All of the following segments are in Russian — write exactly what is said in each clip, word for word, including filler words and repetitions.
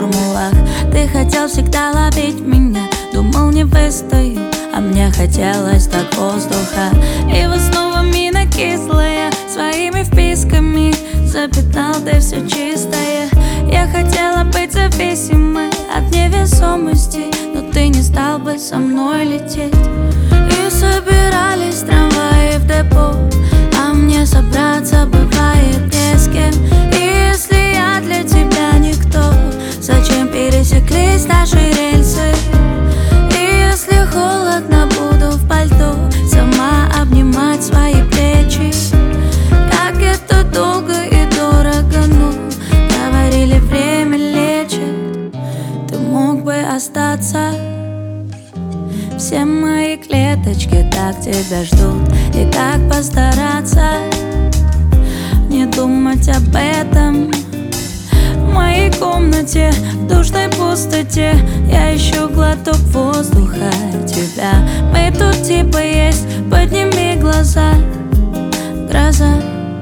формулах. Ты хотел всегда ловить меня, думал не выстою, а мне хотелось так воздуха. И вот снова мина кислая, своими вписками запятнал ты все чистое. Я хотела быть зависимой от невесомости, но ты не стал бы со мной лететь. И собирались трамваи в депо, а мне собраться бывает не с кем. И если я для тебя никто, зачем пересеклись наши рельсы? И если холодно, буду в пальто сама обнимать свои плечи. Как это долго и дорого, ну, говорили, время лечит. Ты мог бы остаться. Все мои клеточки так тебя ждут. И как постараться не думать об этом? В моей комнате, в душной пустоте, я ищу глоток воздуха тебя. Мы тут типа есть, подними глаза. Гроза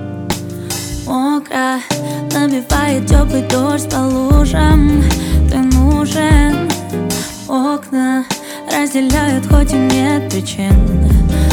мокро, набивает теплый дождь по лужам. Ты нужен, окна разделяют, хоть и нет причин.